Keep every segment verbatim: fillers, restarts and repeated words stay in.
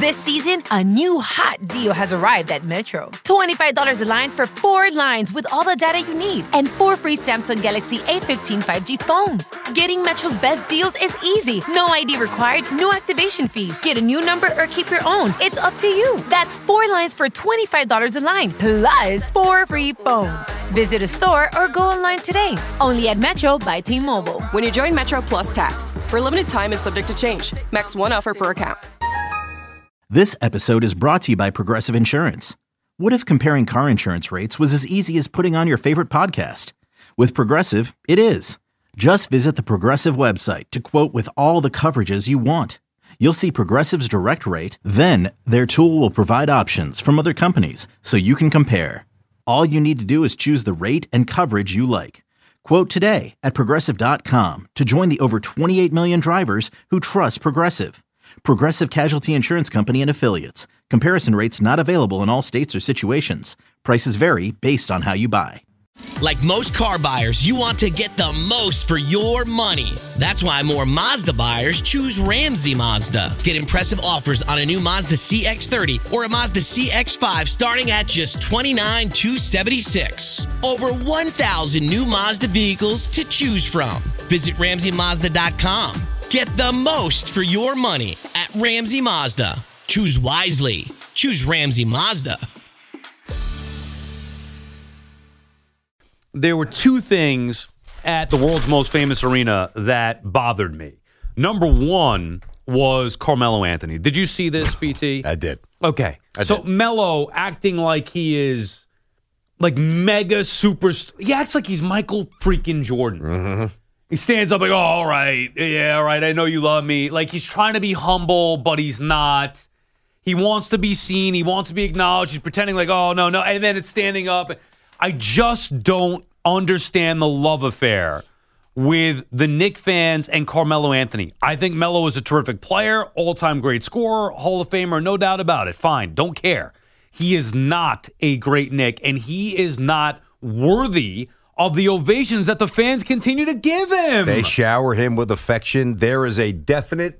This season, a new hot deal has arrived at Metro. twenty-five dollars a line for four lines with all the data you need and four free Samsung Galaxy A fifteen five G phones. Getting Metro's best deals is easy. No I D required, no activation fees. Get a new number or keep your own. It's up to you. That's four lines for twenty-five dollars a line, plus four free phones. Visit a store or go online today. Only at Metro by T-Mobile. When you join Metro Plus Tax. For a limited time and subject to change. Max one offer per account. This episode is brought to you by Progressive Insurance. What if comparing car insurance rates was as easy as putting on your favorite podcast? With Progressive, it is. Just visit the Progressive website to quote with all the coverages you want. You'll see Progressive's direct rate, then their tool will provide options from other companies so you can compare. All you need to do is choose the rate and coverage you like. Quote today at Progressive dot com to join the over twenty-eight million drivers who trust Progressive. Progressive Casualty Insurance Company and Affiliates. Comparison rates not available in all states or situations. Prices vary based on how you buy. Like most car buyers, you want to get the most for your money. That's why more Mazda buyers choose Ramsey Mazda. Get impressive offers on a new Mazda C X thirty or a Mazda C X five starting at just twenty-nine thousand two hundred seventy-six dollars. Over one thousand new Mazda vehicles to choose from. Visit Ramsey Mazda dot com. Get the most for your money at Ramsey Mazda. Choose wisely. Choose Ramsey Mazda. There were two things at the world's most famous arena that bothered me. Number one was Carmelo Anthony. Did you see this, B T? I did. Okay. I so did. Melo acting like he is like mega super. He acts like he's Michael freaking Jordan. Mm-hmm. He stands up like, oh, all right. Yeah, all right. I know you love me. Like he's trying to be humble, but he's not. He wants to be seen. He wants to be acknowledged. He's pretending like, oh, no, no. And then it's standing up. I just don't understand the love affair with the Knicks fans and Carmelo Anthony. I think Melo is a terrific player, all-time great scorer, Hall of Famer, no doubt about it. Fine, don't care. He is not a great Knick, and he is not worthy of the ovations that the fans continue to give him. They shower him with affection. There is a definite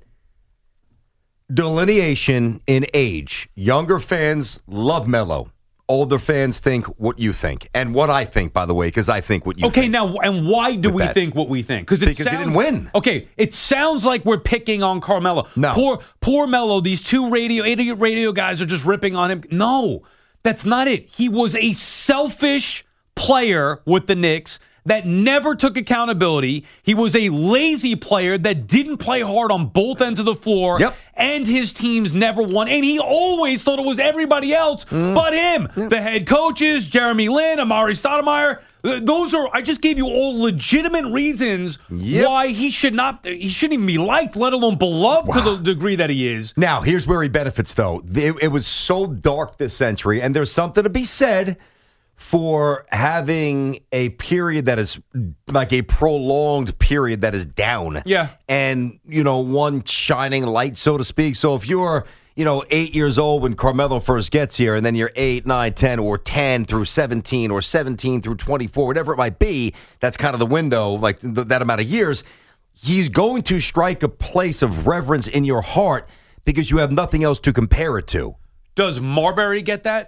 delineation in age. Younger fans love Melo. Older fans think what you think. And what I think, by the way, because I think what you okay, think. Okay, now, and why do we that. think what we think? Because sounds, he didn't win. Okay, it sounds like we're picking on Carmelo. No. Poor, poor Melo, these two radio, idiot radio guys are just ripping on him. No, that's not it. He was a selfish player with the Knicks that never took accountability. He was a lazy player that didn't play hard on both ends of the floor. Yep. And his teams never won. And he always thought it was everybody else mm. but him. Yep. The head coaches, Jeremy Lin, Amari Stoudemire. Those are, I just gave you all legitimate reasons yep. why he should not, he shouldn't even be liked, let alone beloved wow. to the degree that he is. Now, here's where he benefits, though. It, it was so dark this century, and there's something to be said for having a period that is like a prolonged period that is down. Yeah. And, you know, one shining light, so to speak. So if you're, you know, eight years old when Carmelo first gets here, and then you're eight, nine, ten, or ten through seventeen, or seventeen through twenty-four, whatever it might be, that's kind of the window, like th- that amount of years, he's going to strike a place of reverence in your heart because you have nothing else to compare it to. Does Marbury get that?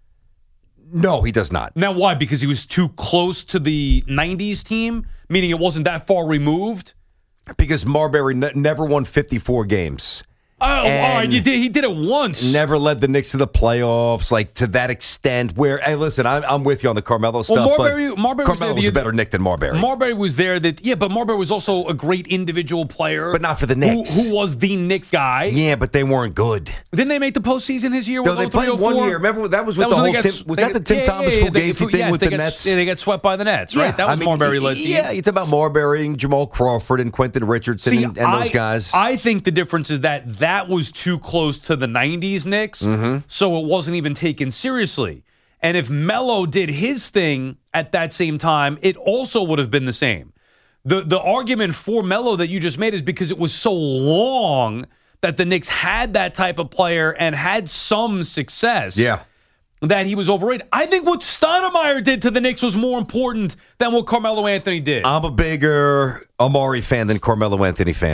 No, he does not. Now, why? Because he was too close to the nineties team? Meaning it wasn't that far removed? Because Marbury ne- never won fifty-four games. Oh, all right. You did, he did it once. Never led the Knicks to the playoffs, like to that extent. Where, hey, listen, I'm, I'm with you on the Carmelo stuff. Well, Marbury, but Marbury Carmelo was, was a better Knick than Marbury. Marbury was there. That yeah, but Marbury was also a great individual player, but not for the Knicks. Who, who was the Knicks guy? Yeah, but they weren't good. Didn't they make the postseason his year? No, they played one year. Remember that was with that the was whole. Got, Tim, was that the Tim yeah, Thomas yeah, yeah, Fugazi thing yes, with the got, Nets? Yeah, they got swept by the Nets, right? Yeah, that was I mean, Marbury led team. Yeah, you talk about Marbury and Jamal Crawford and Quentin Richardson See, and, and I, those guys. I think the difference is that that was too close to the nineties Knicks, mm-hmm. so it wasn't even taken seriously. And if Melo did his thing at that same time, it also would have been the same. The the argument for Melo that you just made is because it was so long that the Knicks had that type of player and had some success. Yeah. That he was overrated. I think what Stoudemire did to the Knicks was more important than what Carmelo Anthony did. I'm a bigger Amari fan than Carmelo Anthony fan.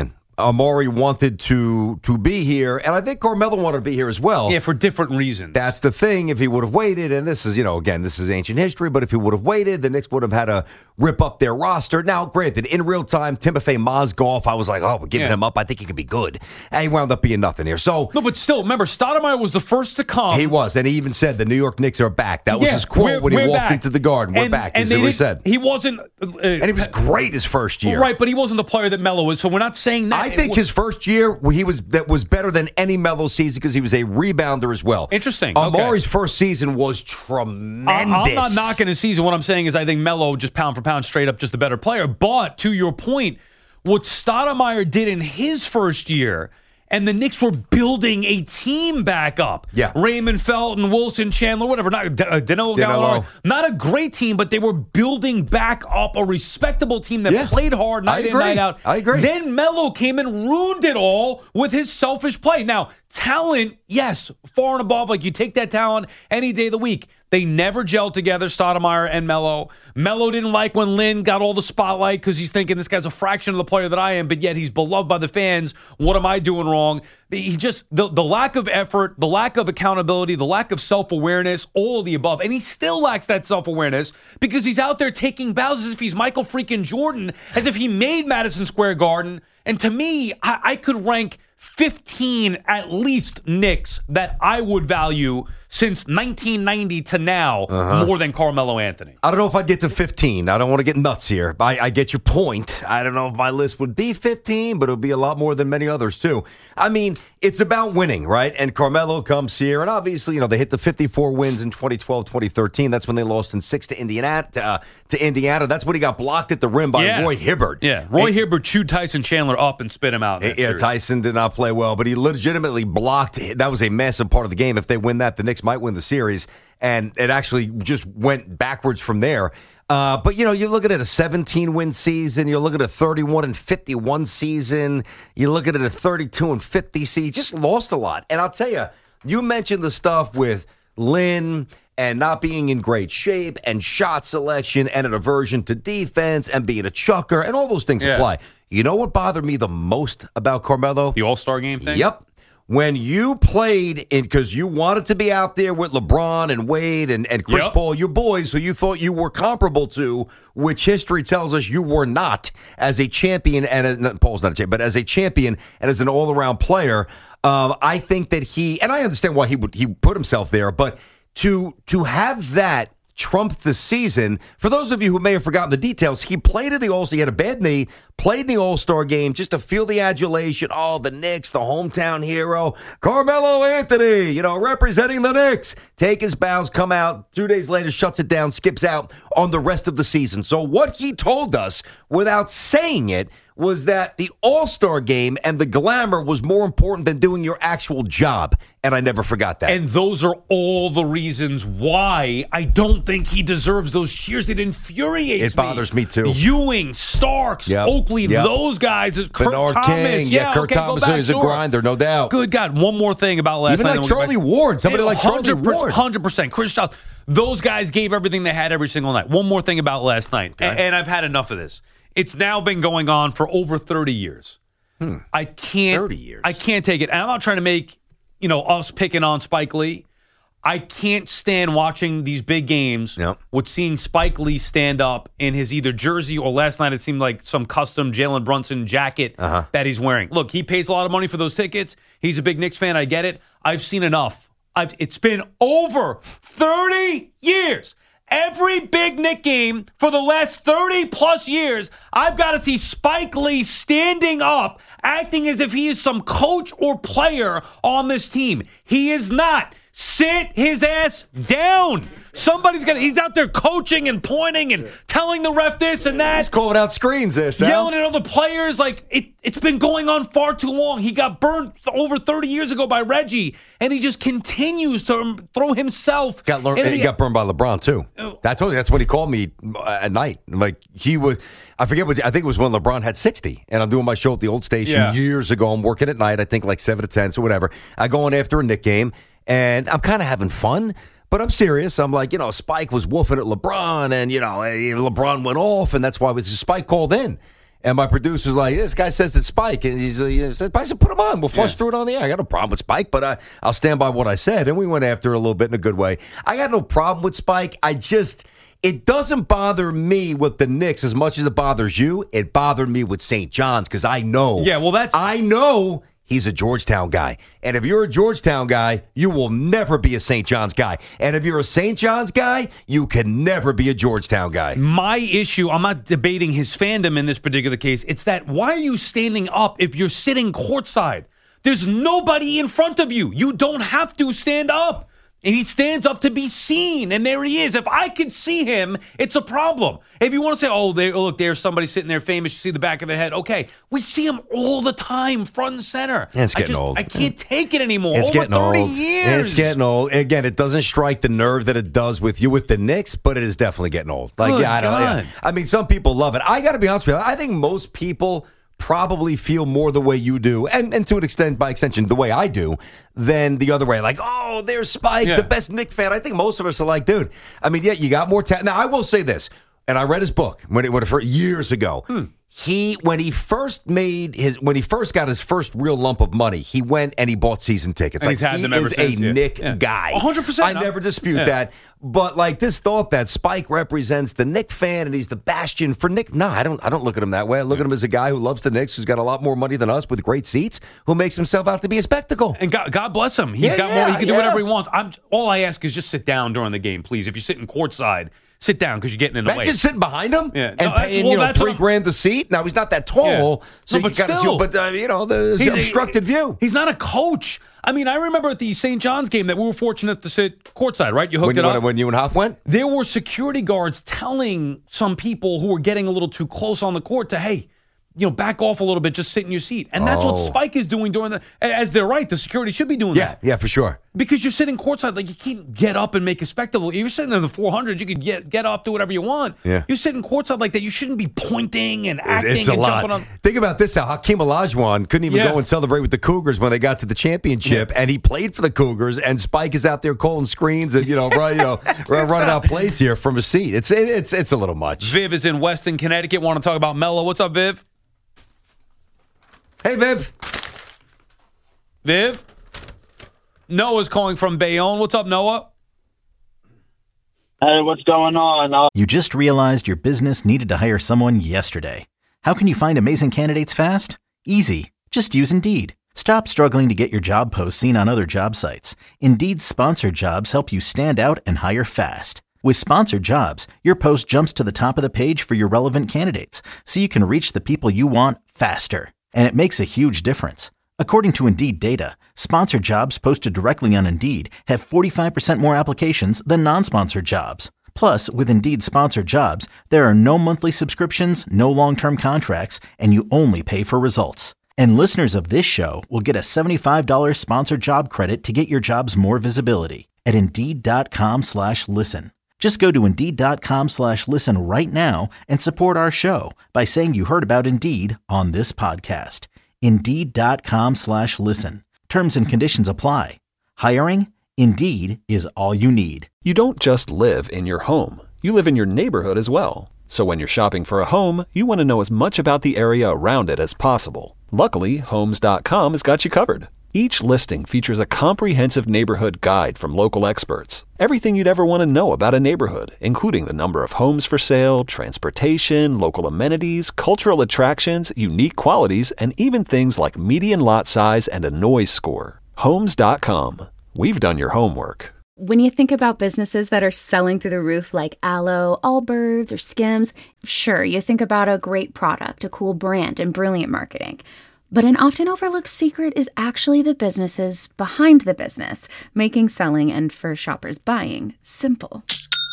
Amari wanted to to be here, and I think Carmelo wanted to be here as well. Yeah, for different reasons. That's the thing. If he would have waited, and this is, you know, again, this is ancient history, but if he would have waited, the Knicks would have had to rip up their roster. Now, granted, in real time, Timofey Mozgov, I was like, oh, we're giving Yeah. him up. I think he could be good. And he wound up being nothing here. So No, but still, remember, Stoudemire was the first to come. he was. And he even said the New York Knicks are back. That was Yeah, his quote we're- when he we're walked back. into the Garden. We're and, back, and is they what he didn't- said. He wasn't. Uh, And he was great his first year. Right, but he wasn't the player that Melo was. So we're not saying that. I think his first year he was that was better than any Melo season because he was a rebounder as well. Interesting. Okay. Amari's first season was tremendous. I- I'm not knocking his season. What I'm saying is I think Melo, just pound for pound, straight up just a better player. But to your point, what Stoudemire did in his first year, and the Knicks were building a team back up. Yeah. Raymond Felton, Wilson Chandler, whatever. Not D- uh, Danilo Danilo. Gallinari. Not a great team, but they were building back up a respectable team that Yeah. played hard I night in, agree. night out. I agree. Then Melo came and ruined it all with his selfish play. Now, talent, yes, far and above. Like, you take that talent any day of the week. They never gelled together, Stoudemire and Melo. Melo didn't like when Lynn got all the spotlight because he's thinking this guy's a fraction of the player that I am, but yet he's beloved by the fans. What am I doing wrong? He just, the, the lack of effort, the lack of accountability, the lack of self-awareness, all of the above. And he still lacks that self-awareness because he's out there taking bows as if he's Michael freaking Jordan, as if he made Madison Square Garden. And to me, I, I could rank fifteen at least Knicks that I would value since nineteen ninety to now Uh-huh. more than Carmelo Anthony. I don't know if I'd get to fifteen. I don't want to get nuts here. I, I get your point. I don't know if my list would be fifteen, but it'll be a lot more than many others, too. I mean, it's about winning, right? And Carmelo comes here, and obviously, you know, they hit the fifty-four wins in twenty twelve, twenty thirteen. That's when they lost in six to Indiana. Uh, to Indiana. That's when he got blocked at the rim by Yeah. Roy Hibbert. Yeah, Roy And- Hibbert chewed Tyson Chandler up and spit him out. in that Yeah, series. Tyson did not play well, but he legitimately blocked. That was a massive part of the game. If they win that, the Knicks might win the series. And it actually just went backwards from there. Uh, but, you know, you're looking at a seventeen-win season. You're looking at a thirty-one and fifty-one season. You're looking at a thirty-two and fifty season. Just lost a lot. And I'll tell you, you mentioned the stuff with Lynn and not being in great shape and shot selection and an aversion to defense and being a chucker and all those things Yeah. apply. You know what bothered me the most about Carmelo? The All-Star game thing? Yep. When you played in, because you wanted to be out there with LeBron and Wade and, and Chris Yep. Paul, your boys who you thought you were comparable to, which history tells us you were not as a champion, and as, not, Paul's not a champion, but as a champion and as an all-around player. Um, I think that he, and I understand why he would he put himself there, but to to have that trump the season, for those of you who may have forgotten the details, he played in the All-Star. He had a bad knee, played in the All-Star game just to feel the adulation. Oh, the Knicks, the hometown hero, Carmelo Anthony, you know, representing the Knicks. Take his bows, come out. Two days later, shuts it down, skips out on the rest of the season. So what he told us, without saying it, was that the All-Star game and the glamour was more important than doing your actual job. And I never forgot that. And those are all the reasons why I don't think he deserves those cheers. It infuriates It bothers me, too. Ewing, Starks, Yep. Oakley, Yep. those guys. Kurt Bernard Thomas. King. Yeah, Kurt okay, go Thomas back, is a sure. grinder, no doubt. Good God. One more thing about last Even night. like then we'll get Charlie back- Ward. Somebody like Charlie one hundred percent, Ward. one hundred percent. Chris Charles. Those guys gave everything they had every single night. One more thing about last night. Okay. And, and I've had enough of this. It's now been going on for over thirty years. Hmm. I can't. thirty years. I can't take it. And I'm not trying to make, you know, us picking on Spike Lee. I can't stand watching these big games Yep. with seeing Spike Lee stand up in his either jersey or last night it seemed like some custom Jalen Brunson jacket Uh-huh. that he's wearing. Look, he pays a lot of money for those tickets. He's a big Knicks fan. I get it. I've seen enough. I've, it's been over thirty years. Every big Knick game for the last thirty plus years, I've got to see Spike Lee standing up, acting as if he is some coach or player on this team. He is not. Sit his ass down. Somebody's got. He's out there coaching and pointing and telling the ref this and that. He's calling out screens there, Sal. Yelling at other players. Like, it, it's been going on far too long. He got burned over thirty years ago by Reggie, and he just continues to throw himself. Got, learned, into he the- got burned by LeBron, too. Oh. That's, that's what he called me uh, at night. Like, he was, I forget what, I think it was when LeBron had sixty, and I'm doing my show at the old station Yeah. years ago. I'm working at night, I think like seven to ten, so whatever. I go in after a Knick game, and I'm kind of having fun. But I'm serious. I'm like, you know, Spike was woofing at LeBron, and, you know, eh, LeBron went off, and that's why it was Spike called in. And my producer's like, this guy says it's Spike. And he's, uh, he said, I said, put him on. We'll flush Yeah. through it on the air. I got no problem with Spike, but uh, I'll stand by what I said. And we went after a little bit in a good way. I got no problem with Spike. I just, it doesn't bother me with the Knicks as much as it bothers you. It bothered me with Saint John's because I know. Yeah, well, that's- I know he's a Georgetown guy. And if you're a Georgetown guy, you will never be a Saint John's guy. And if you're a Saint John's guy, you can never be a Georgetown guy. My issue, I'm not debating his fandom in this particular case. It's that why are you standing up if you're sitting courtside? There's nobody in front of you. You don't have to stand up. And he stands up to be seen, and there he is. If I could see him, it's a problem. If you want to say, oh, there, look, there's somebody sitting there famous, you see the back of their head. Okay, we see him all the time, front and center. Yeah, it's I getting just, old. I can't take it anymore. It's Over getting thirty old. years. It's getting old. Again, it doesn't strike the nerve that it does with you with the Knicks, but it is definitely getting old. Like, Good yeah, I don't. Yeah. God. I mean, some people love it. I got to be honest with you. I think most people probably feel more the way you do, and, and to an extent, by extension, the way I do, than the other way. Like, oh, there's Spike, Yeah. the best Knick fan. I think most of us are like, dude. I mean, yeah, you got more talent. Now, I will say this, and I read his book when it, when it first, years ago. Hmm. He when he first made his when he first got his first real lump of money, he went and he bought season tickets. And Like he's had he them ever is a since, yeah. Knick Yeah. guy. one hundred percent. I never dispute Yeah. that. But like this thought that Spike represents the Knick fan and he's the bastion for Knick. No, I don't I don't look at him that way. I look at him as a guy who loves the Knicks, who's got a lot more money than us with great seats, who makes himself out to be a spectacle. And God, God bless him. He's Yeah, got yeah, more. He can do yeah. whatever he wants. I'm all I ask is just sit down during the game, please. If you're sitting courtside, sit down because you're getting in the way. Imagine sitting behind him Yeah. and No, that's- paying well, you know that's three what I'm- grand a seat. Now he's not that tall, Yeah. so No, you but got to see. still. But uh, you know the He's- obstructed view. He's not a coach. I mean, I remember at the Saint John's game that we were fortunate to sit courtside, right? You hooked When, it when, up. when you and Hoff went. There were security guards telling some people who were getting a little too close on the court to, hey, you know, back off a little bit, just sit in your seat. And that's Oh. what Spike is doing during the, as they're right, the security should be doing Yeah, that. yeah, for sure. Because you're sitting courtside, like you can't get up and make a spectacle. If you're sitting in the four hundred, you could get get up, do whatever you want. Yeah. You're sitting courtside like that. You shouldn't be pointing and acting It's a and lot. jumping on. Think about this: how Hakeem Olajuwon couldn't even Yeah. go and celebrate with the Cougars when they got to the championship, and he played for the Cougars. And Spike is out there calling screens and you know, run, you know, running out plays here from a seat. It's it, it's it's a little much. Viv is in Weston, Connecticut. Want to talk about Melo? What's up, Viv? Hey, Viv. Viv? Noah's calling from Bayonne. What's up, Noah? Hey, what's going on? Uh, You just realized your business needed to hire someone yesterday. How can you find amazing candidates fast? Easy. Just use Indeed. Stop struggling to get your job posts seen on other job sites. Indeed's sponsored jobs help you stand out and hire fast. With sponsored jobs, your post jumps to the top of the page for your relevant candidates, so you can reach the people you want faster. And it makes a huge difference. According to Indeed data, sponsored jobs posted directly on Indeed have forty-five percent more applications than non-sponsored jobs. Plus, with Indeed sponsored jobs, there are no monthly subscriptions, no long-term contracts, and you only pay for results. And listeners of this show will get a seventy-five dollars sponsored job credit to get your jobs more visibility at Indeed.com slash listen. Just go to Indeed.com slash listen right now and support our show by saying you heard about Indeed on this podcast. Indeed.com slash listen. Terms and conditions apply. Hiring? Indeed is all you need. You don't just live in your home. You live in your neighborhood as well. So when you're shopping for a home, you want to know as much about the area around it as possible. Luckily, Homes dot com has got you covered. Each listing features a comprehensive neighborhood guide from local experts. Everything you'd ever want to know about a neighborhood, including the number of homes for sale, transportation, local amenities, cultural attractions, unique qualities, and even things like median lot size and a noise score. Homes dot com. We've done your homework. When you think about businesses that are selling through the roof like Aloe, Allbirds, or Skims, sure, you think about a great product, a cool brand, and brilliant marketing. But an often overlooked secret is actually the businesses behind the business, making selling and for shoppers buying simple.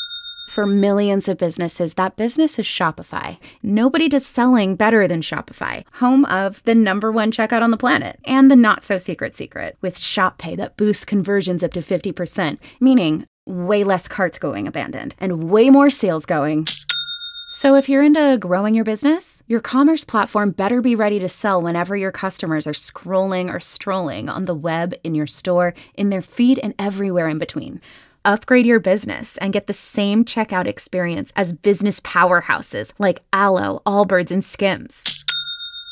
For millions of businesses, that business is Shopify. Nobody does selling better than Shopify, home of the number one checkout on the planet and the not-so-secret secret with Shop Pay that boosts conversions up to fifty percent, meaning way less carts going abandoned and way more sales going. So if you're into growing your business, your commerce platform better be ready to sell whenever your customers are scrolling or strolling on the web, in your store, in their feed, and everywhere in between. Upgrade your business and get the same checkout experience as business powerhouses like Aloe, Allbirds, and Skims.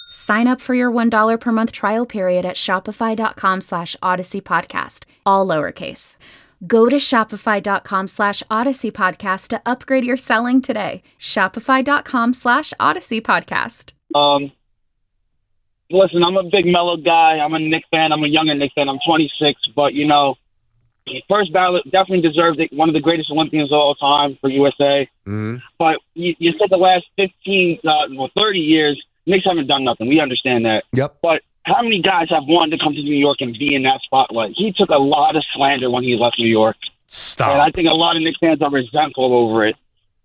Sign up for your one dollar per month trial period at shopify.com slash Odyssey Podcast, all lowercase. Go to shopify.com slash Odyssey Podcast to upgrade your selling today. Shopify.com slash Odyssey Podcast. Um, listen, I'm a big Melo guy. I'm a Knicks fan. I'm a younger Knicks fan. I'm twenty-six, but, you know, first ballot definitely deserved it. One of the greatest Olympians of all time for U S A. Mm-hmm. But you, you said the last fifteen, uh, well, thirty years, Knicks haven't done nothing. We understand that. Yep. But how many guys have wanted to come to New York and be in that spotlight? He took a lot of slander when he left New York. Stop. And I think a lot of Knicks fans are resentful over it.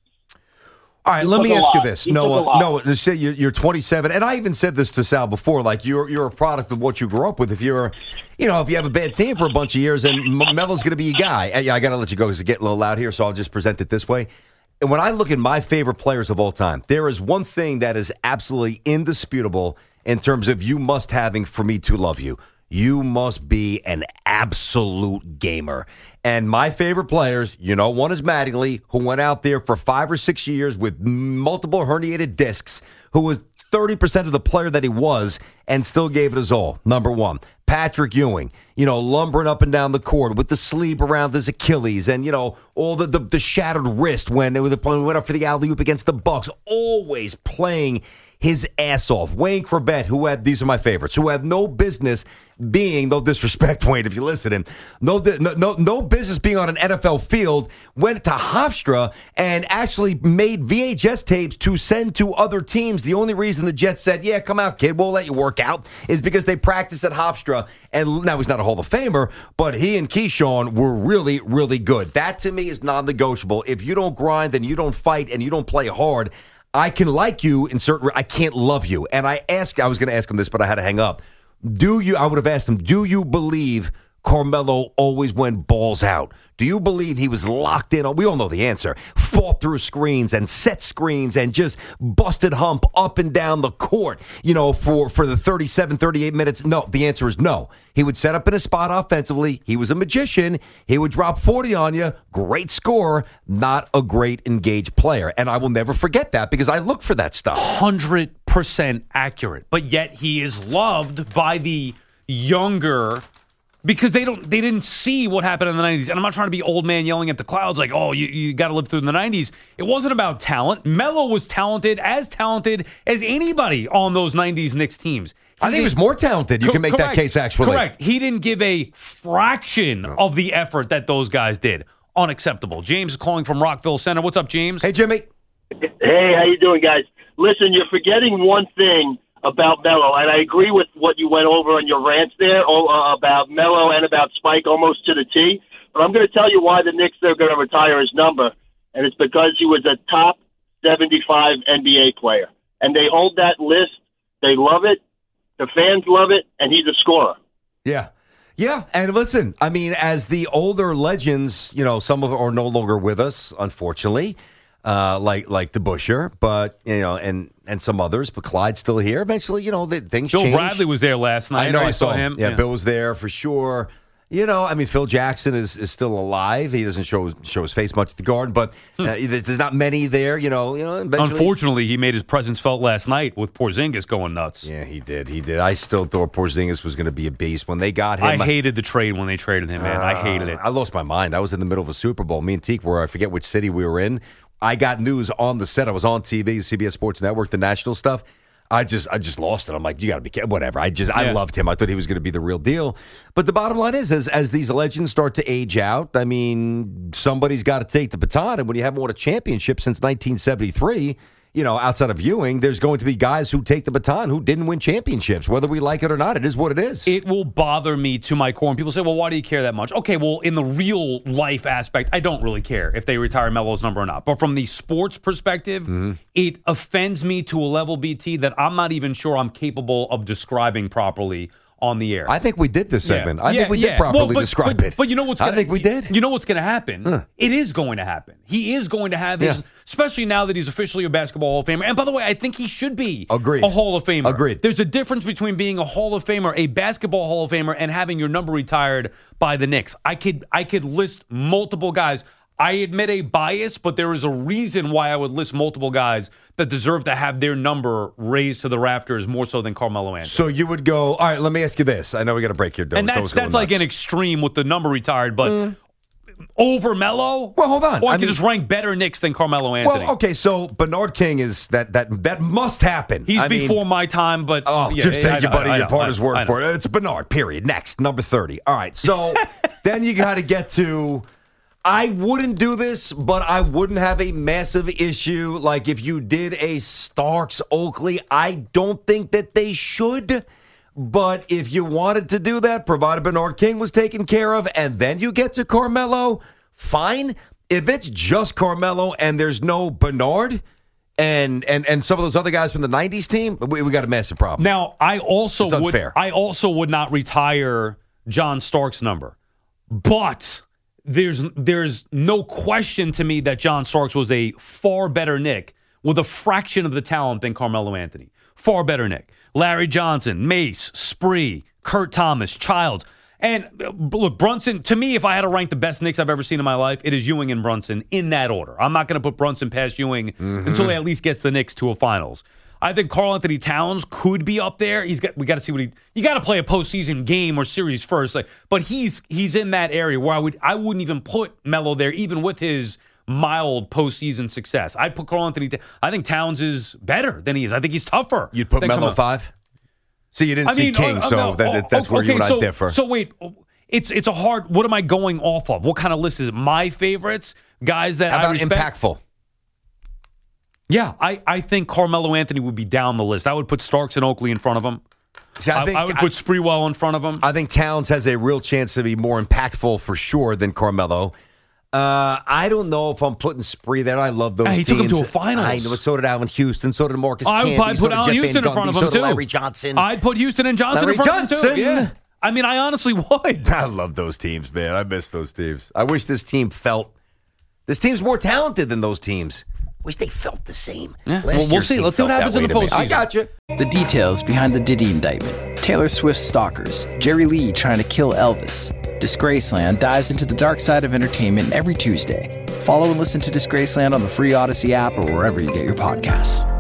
All right, He let took me a ask you lot. this. He took a Noah, lot. Noah, you say you're you're twenty-seven, and I even said this to Sal before, like you're you're a product of what you grew up with. If you're, you know, if you have a bad team for a bunch of years, and M- Melo's going to be your guy. And, yeah, I got to let you go because it's getting a little loud here, so I'll just present it this way. And when I look at my favorite players of all time, there is one thing that is absolutely indisputable in terms of you must having for me to love you. You must be an absolute gamer. And my favorite players, you know, one is Mattingly, who went out there for five or six years with multiple herniated discs, who was thirty percent of the player that he was and still gave it his all, number one. Patrick Ewing, you know, lumbering up and down the court with the sleeve around his Achilles and, you know, all the, the, the shattered wrist when it was when we went up for the alley-oop against the Bucks, always playing his ass off. Wayne Corbett, who had, these are my favorites, who had no business being, no disrespect, Wayne, if you listen to him, no, no, no business being on an N F L field, went to Hofstra and actually made V H S tapes to send to other teams. The only reason the Jets said, yeah, come out, kid, we'll let you work out, is because they practiced at Hofstra. And now he's not a Hall of Famer, but he and Keyshawn were really, really good. That to me is non-negotiable. If you don't grind and you don't fight and you don't play hard, I can like you in certain, I can't love you. And I asked, I was going to ask him this, but I had to hang up. Do you, I would have asked him, do you believe Carmelo always went balls out? Do you believe he was locked in? We all know the answer. Fought through screens and set screens and just busted hump up and down the court, you know, for, for the thirty-seven, thirty-eight minutes? No, the answer is no. He would set up in a spot offensively. He was a magician. He would drop forty on you. Great scorer, not a great engaged player. And I will never forget that because I look for that stuff. one hundred percent accurate. But yet he is loved by the younger because they don't they didn't see what happened in the nineties. And I'm not trying to be old man yelling at the clouds like, oh, you, you got to live through the nineties. It wasn't about talent. Melo was talented, as talented as anybody on those nineties Knicks teams. I think he was more talented. You Co- can make correct. that case, actually. Correct. He didn't give a fraction No. of the effort that those guys did. Unacceptable. James is calling from Rockville Center. What's up, James? Hey, Jimmy. Hey, how you doing, guys? Listen, you're forgetting one thing about Melo, and I agree with what you went over on your rants there uh, about Melo and about Spike almost to the T. But I'm going to tell you why the Knicks are going to retire his number, and it's because he was a top seventy-five N B A player. And they hold that list. They love it. The fans love it, and he's a scorer. Yeah. Yeah, and listen, I mean, as the older legends, you know, some of them are no longer with us, unfortunately, uh, like like the Busher, but, you know, and and some others, but Clyde's still here. Eventually, you know, the, things Bill change. Bradley was there last night. I know, right? I saw him. him. Yeah, yeah, Bill was there for sure. You know, I mean, Phil Jackson is, is still alive. He doesn't show show his face much at the Garden, but uh, there's, there's not many there. You know, you know. Eventually, unfortunately, he made his presence felt last night with Porzingis going nuts. Yeah, he did. He did. I still thought Porzingis was going to be a beast when they got him. I hated the trade when they traded him, man. Uh, I hated it. I lost my mind. I was in the middle of a Super Bowl. Me and Teak were. I forget which city we were in. I got news on the set. I was on T V, C B S Sports Network, the national stuff. I just I just lost it. I'm like, you got to be kidding. Whatever. I just, yeah. I loved him. I thought he was going to be the real deal. But the bottom line is, as, as these legends start to age out, I mean, somebody's got to take the baton. And when you haven't won a championship since nineteen seventy-three, you know, outside of Ewing, there's going to be guys who take the baton who didn't win championships. Whether we like it or not, it is what it is. It will bother me to my core. And people say, well, why do you care that much? Okay, well, in the real life aspect, I don't really care if they retire Melo's number or not. But from the sports perspective, mm-hmm. it offends me to a level, B T, that I'm not even sure I'm capable of describing properly on the air. I think we did this segment. Yeah. I yeah, think we yeah. did properly well, but, describe but, it. But you know what's gonna, I think we did. You know what's going to happen? Huh. It is going to happen. He is going to have his, yeah. especially now that he's officially a basketball Hall of Famer. And by the way, I think he should be Agreed. a Hall of Famer. Agreed. There's a difference between being a Hall of Famer, a basketball Hall of Famer, and having your number retired by the Knicks. I could I could list multiple guys. I admit a bias, but there is a reason why I would list multiple guys that deserve to have their number raised to the rafters more so than Carmelo Anthony. So you would go, all right, let me ask you this. I know we got to break here. And that's, that's like an extreme with the number retired, but mm. over Melo? Well, hold on. Or I, I can mean, just rank better Knicks than Carmelo Anthony. Well, okay, so Bernard King is that that that must happen. He's I before mean, my time, but oh, yeah, just take I, your buddy, I, I, your partner's I, word I, for it. It's Bernard. Period. Next, number thirty. All right, so then you got to get to. I wouldn't do this, but I wouldn't have a massive issue. Like if you did a Starks Oakley, I don't think that they should. But if you wanted to do that, provided Bernard King was taken care of, and then you get to Carmelo, fine. If it's just Carmelo and there's no Bernard and and and some of those other guys from the nineties team, we, we got a massive problem. Now, I also It's would unfair. I also would not retire John Starks' number. But there's there's no question to me that John Starks was a far better Knick with a fraction of the talent than Carmelo Anthony. Far better Knick. Larry Johnson, Mace, Spree, Kurt Thomas, Childs. And look, Brunson, to me, if I had to rank the best Knicks I've ever seen in my life, it is Ewing and Brunson in that order. I'm not going to put Brunson past Ewing mm-hmm. until he at least gets the Knicks to a finals. I think Karl Anthony Towns could be up there. He's got we got to see what he you got to play a postseason game or series first. Like, but he's he's in that area where I would I wouldn't even put Melo there, even with his mild postseason success. I'd put Karl Anthony. I think Towns is better than he is. I think he's tougher. You'd put Melo five. So you didn't I see mean, King, uh, so no, that, that's okay, where you and so, I differ. So wait, it's it's a hard. What am I going off of? What kind of list is it? My favorites, guys that How about I respect. impactful? Yeah, I, I think Carmelo Anthony would be down the list. I would put Starks and Oakley in front of him. See, I, think, I, I would put Sprewell in front of him. I think Towns has a real chance to be more impactful for sure than Carmelo. Uh, I don't know if I'm putting Spree there. I love those yeah, he teams. took him to a finals. I know, but so did Allen Houston. So did Marcus I would Camby. probably So put did Allen Jeff Houston Van in front of Gundy, him, so too. did Larry Johnson. I'd put Houston and Johnson Larry in front Johnson. of him, too. Yeah. I mean, I honestly would. I love those teams, man. I miss those teams. I wish this team felt – this team's more talented than those teams. Wish they felt the same. Yeah. Well, we'll see. Let's see what happens in the postseason. I got you. The details behind the Diddy indictment. Taylor Swift's stalkers. Jerry Lee trying to kill Elvis. Disgraceland dives into the dark side of entertainment every Tuesday. Follow and listen to Disgraceland on the free Odyssey app or wherever you get your podcasts.